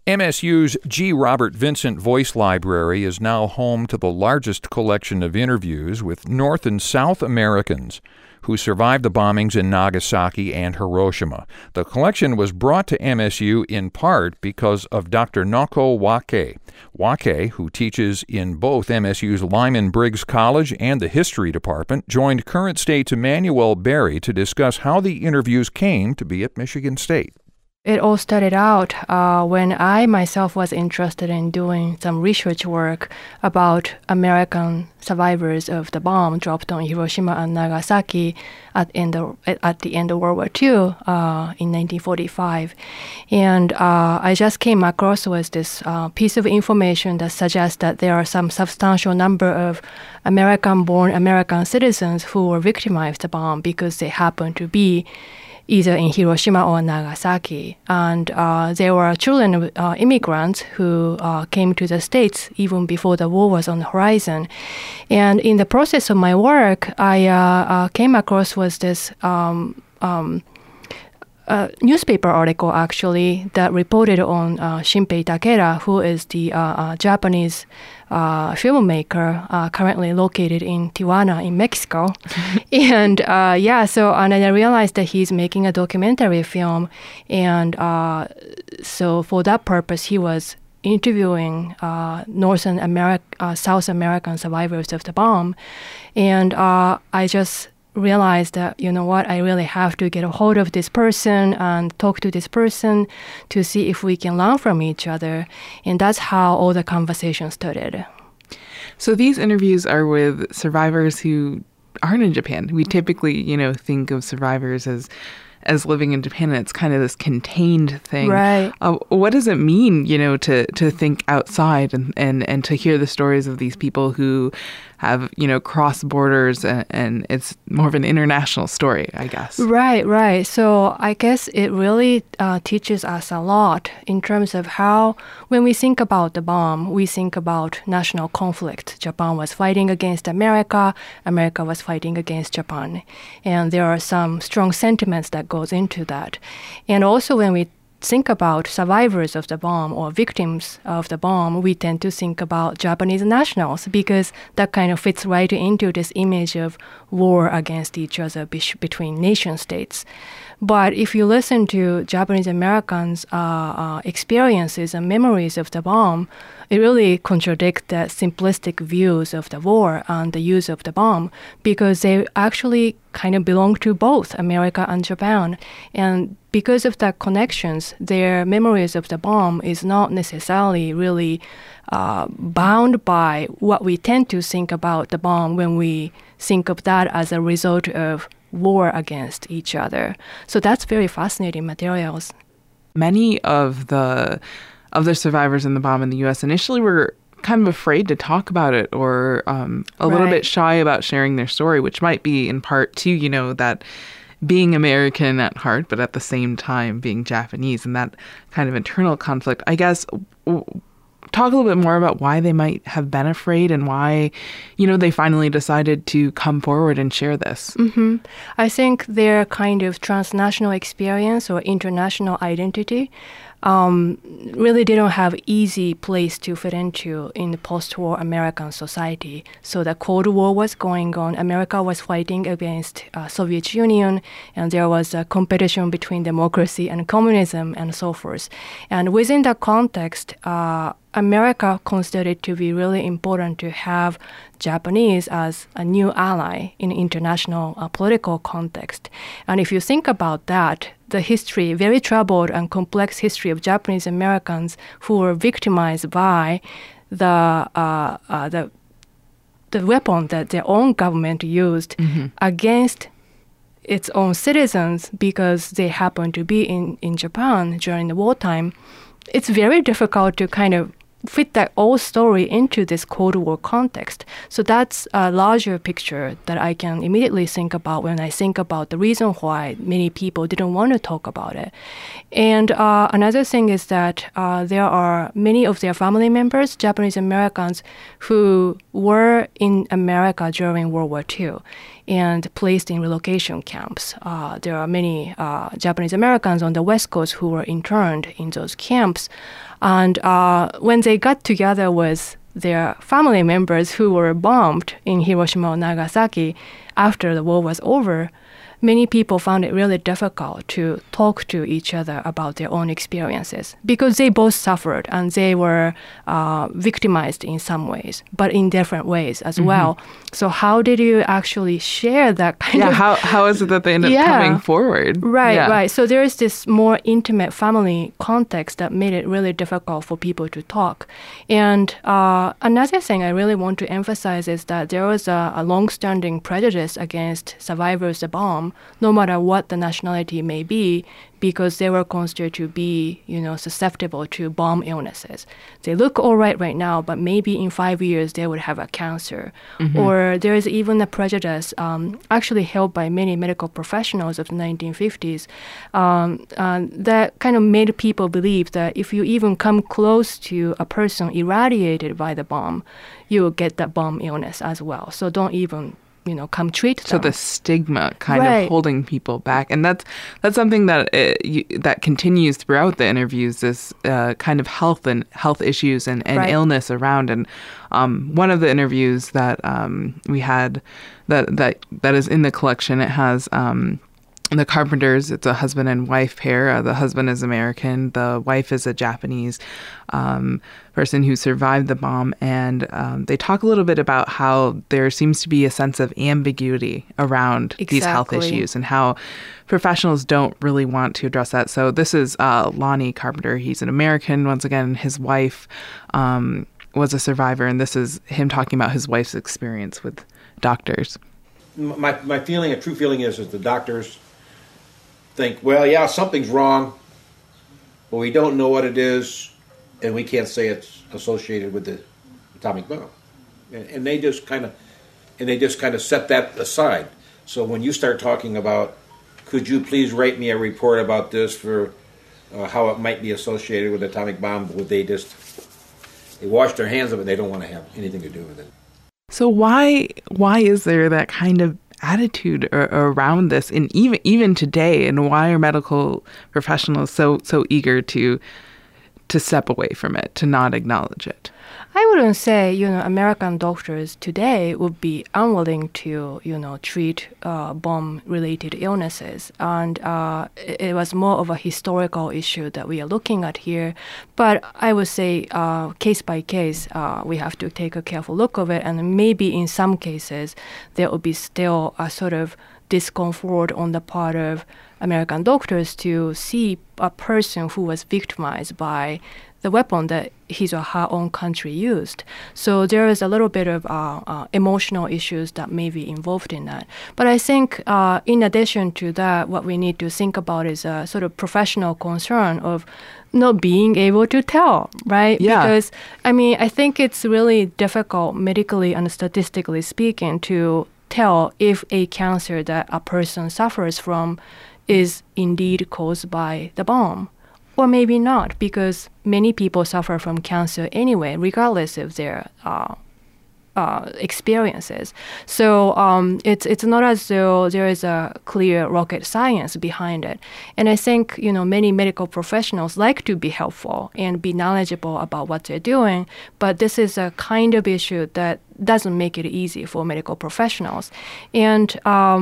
MSU's G. Robert Vincent Voice Library is now home to the largest collection of interviews with North and South Americans who survived the bombings in Nagasaki and Hiroshima. The collection was brought to MSU in part because of Dr. Noko Wake. Wake, who teaches in both MSU's Lyman Briggs College and the History Department, joined Current State's Emmanuel Berry to discuss how the interviews came to be at Michigan State. It all started out when I myself was interested in doing some research work about American survivors of the bomb dropped on Hiroshima and Nagasaki at the end of World War II in 1945. And I just came across with this piece of information that suggests that there are some substantial number of American-born American citizens who were victimized by the bomb because they happened to be either in Hiroshima or Nagasaki. And there were children of immigrants who came to the States even before the war was on the horizon. And in the process of my work, I came across with this newspaper article, actually, that reported on Shinpei Takeda, who is the Japanese filmmaker currently located in Tijuana in Mexico. And and I realized that he's making a documentary film. And so for that purpose, he was interviewing South American survivors of the bomb. And I just realized that, you know what, I really have to get a hold of this person and talk to this person to see if we can learn from each other. And that's how all the conversation started. So these interviews are with survivors who aren't in Japan. We typically, think of survivors as living in Japan, and it's kind of this contained thing. Right. What does it mean, to think outside and to hear the stories of these people who have, crossed borders, and it's more of an international story, I guess. Right. So I guess it really teaches us a lot in terms of how, when we think about the bomb, we think about national conflict. Japan was fighting against America. America was fighting against Japan. And there are some strong sentiments that goes into that. And also when we think about survivors of the bomb or victims of the bomb, we tend to think about Japanese nationals because that kind of fits right into this image of war against each other between nation states. But if you listen to Japanese Americans' experiences and memories of the bomb, it really contradicts the simplistic views of the war and the use of the bomb because they actually kind of belong to both America and Japan. And because of the connections, their memories of the bomb is not necessarily really bound by what we tend to think about the bomb when we think of that as a result of war against each other. So that's very fascinating materials. Many of the survivors in the bomb in the U.S. initially were kind of afraid to talk about it or a little bit shy about sharing their story, which might be in part to, that being American at heart, but at the same time being Japanese and that kind of internal conflict. I guess talk a little bit more about why they might have been afraid and why, they finally decided to come forward and share this. Mm-hmm. I think their kind of transnational experience or international identity really they don't have easy place to fit into in the post-war American society. So the Cold War was going on. America was fighting against Soviet Union, and there was a competition between democracy and communism and so forth. And within that context, America considered it to be really important to have Japanese as a new ally in international political context. And if you think about that, the history, very troubled and complex history of Japanese Americans who were victimized by the weapon that their own government used against its own citizens because they happened to be in Japan during the wartime, it's very difficult to kind of fit that old story into this Cold War context. So that's a larger picture that I can immediately think about when I think about the reason why many people didn't want to talk about it. And another thing is that there are many of their family members, Japanese Americans, who were in America during World War II. and placed in relocation camps. There are many Japanese Americans on the West Coast who were interned in those camps. And when they got together with their family members who were bombed in Hiroshima or Nagasaki after the war was over, many people found it really difficult to talk to each other about their own experiences because they both suffered and they were victimized in some ways, but in different ways as well. So how did you actually share that kind of... How is it that they ended up coming forward? Right. So there is this more intimate family context that made it really difficult for people to talk. And another thing I really want to emphasize is that there was a long-standing prejudice against survivors of the bomb, no matter what the nationality may be, because they were considered to be, susceptible to bomb illnesses. They look all right now, but maybe in 5 years they would have a cancer. Or there is even a prejudice actually held by many medical professionals of the 1950s that kind of made people believe that if you even come close to a person irradiated by the bomb, you will get that bomb illness as well. So don't even come treat them. So the stigma kind of holding people back. And that's something that that continues throughout the interviews, this kind of health issues and illness around. And one of the interviews that we had that is in the collection, it has the Carpenters. It's a husband and wife pair. The husband is American. The wife is a Japanese person who survived the bomb. And they talk a little bit about how there seems to be a sense of ambiguity around these health issues and how professionals don't really want to address that. So this is Lonnie Carpenter. He's an American. Once again, his wife was a survivor. And this is him talking about his wife's experience with doctors. My feeling, a true feeling is that the doctors think, well, yeah, something's wrong, but we don't know what it is, and we can't say it's associated with the atomic bomb, and they just kind of set that aside. So when you start talking about, could you please write me a report about this for how it might be associated with the atomic bomb, would they wash their hands of it? They don't want to have anything to do with it. So why is there that kind of attitude around this, and even today, and why are medical professionals so eager to step away from it, to not acknowledge it? I wouldn't say, American doctors today would be unwilling to, treat bomb-related illnesses. And it was more of a historical issue that we are looking at here. But I would say case by case, we have to take a careful look of it. And maybe in some cases, there will be still a sort of discomfort on the part of American doctors to see a person who was victimized by the weapon that his or her own country used. So there is a little bit of emotional issues that may be involved in that. But I think in addition to that, what we need to think about is a sort of professional concern of not being able to tell, right? Yeah. Because, I think it's really difficult medically and statistically speaking to tell if a cancer that a person suffers from is indeed caused by the bomb. Or maybe not, because many people suffer from cancer anyway, regardless of their experiences. So it's not as though there is a clear rocket science behind it. And I think, many medical professionals like to be helpful and be knowledgeable about what they're doing, but this is a kind of issue that doesn't make it easy for medical professionals. And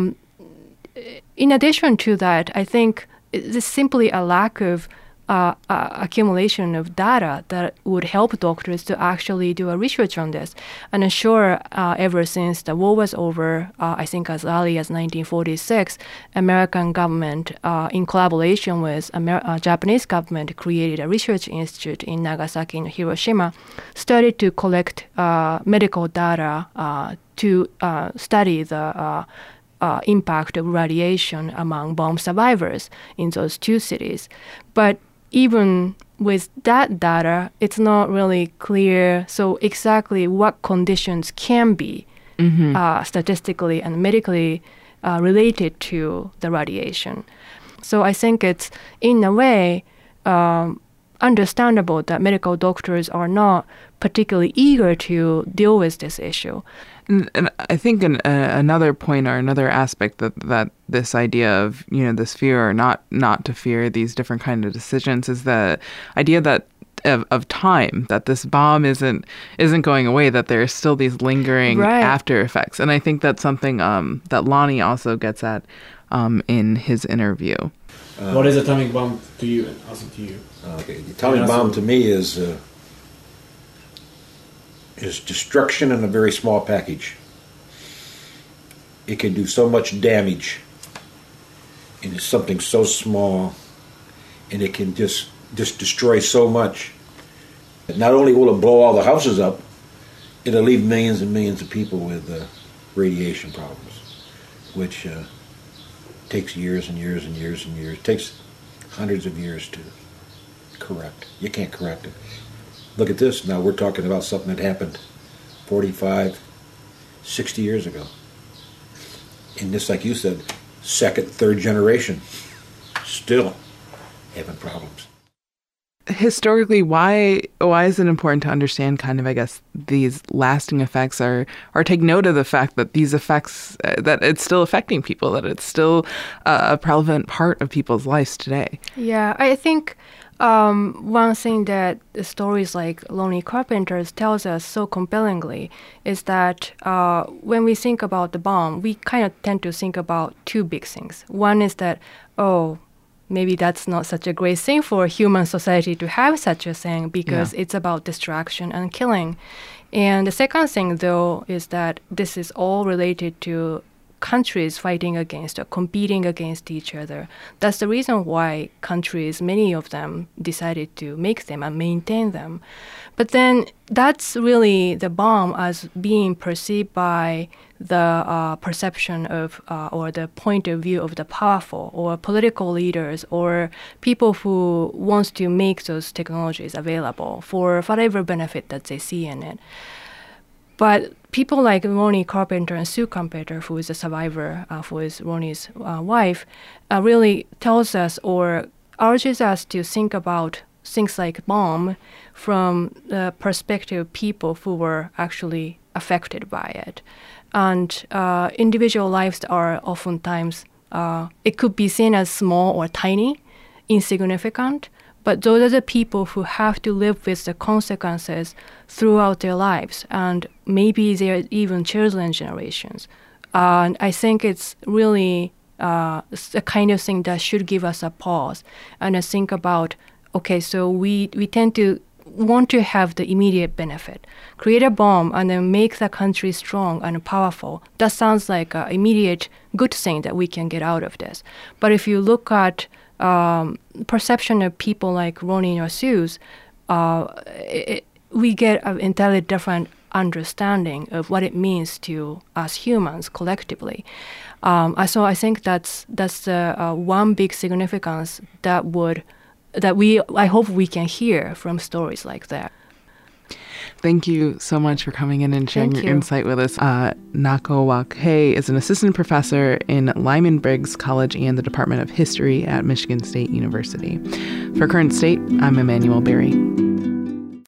in addition to that, I think it's simply a lack of accumulation of data that would help doctors to actually do a research on this. And I'm sure ever since the war was over, I think as early as 1946, American government, in collaboration with Japanese government, created a research institute in Nagasaki and Hiroshima, started to collect medical data to study the impact of radiation among bomb survivors in those two cities. But even with that data, it's not really clear so exactly what conditions can be statistically and medically related to the radiation. So I think it's, in a way, understandable that medical doctors are not particularly eager to deal with this issue. And I think another point or another aspect that this idea of, this fear or not to fear these different kind of decisions is the idea that of time, that this bomb isn't going away, that there are still these lingering after effects. And I think that's something that Lonnie also gets at in his interview. What is atomic bomb to you and also to you? Okay, the atomic bomb to me is destruction in a very small package. It can do so much damage in something so small, and it can just destroy so much. Not only will it blow all the houses up, it'll leave millions and millions of people with radiation problems, which takes years and years and years and years. It takes hundreds of years to correct. You can't correct it. Look at this. Now we're talking about something that happened 45, 60 years ago. And this, like you said, second, third generation, still having problems. Historically, why is it important to understand kind of, I guess, these lasting effects or take note of the fact that these effects, that it's still affecting people, that it's still a prevalent part of people's lives today? Yeah, I think one thing that the stories like Lonnie Carpenter's tells us so compellingly is that when we think about the bomb, we kind of tend to think about two big things. One is that, maybe that's not such a great thing for human society to have such a thing because it's about destruction and killing. And the second thing, though, is that this is all related to countries fighting against or competing against each other. That's the reason why countries, many of them, decided to make them and maintain them. But then that's really the bomb as being perceived by the perception of or the point of view of the powerful or political leaders or people who wants to make those technologies available for whatever benefit that they see in it. But people like Lonnie Carpenter and Sue Carpenter, who is a survivor, who is Ronnie's wife, really tells us or urges us to think about things like bomb from the perspective of people who were actually affected by it. And individual lives are oftentimes, it could be seen as small or tiny, insignificant, but those are the people who have to live with the consequences throughout their lives, and maybe their even children's generations. And I think it's really the kind of thing that should give us a pause and think about, okay, so we tend to want to have the immediate benefit. Create a bomb and then make the country strong and powerful. That sounds like an immediate good thing that we can get out of this. But if you look at perception of people like Ronnie or Sue's, we get an entirely different understanding of what it means to us humans collectively. So I think that's the one big significance that I hope we can hear from stories like that. Thank you so much for coming in and sharing your insight with us. Nako Wake is an assistant professor in Lyman Briggs College and the Department of History at Michigan State University. For Current State, I'm Emmanuel Berry.